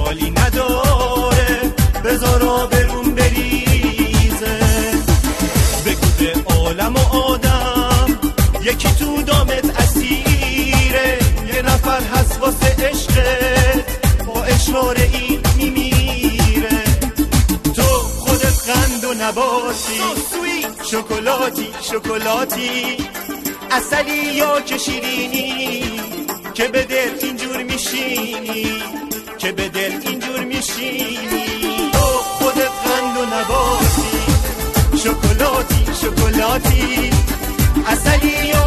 اشکالی نداره، بذارا برون بریزه. بگو به عالم و آدم یکی تو دامت اسیره، یه نفر هست واسه عشقت با اشاره این میمیره. تو خودت قند و نباتی، شکلاتی شکلاتی، عسلی یا که شیرینی، که به دل اینجور میشینی، که به دل اینجور میشینی. تو خودت قند و نباتی، شکلاتی شکلاتی، عسلی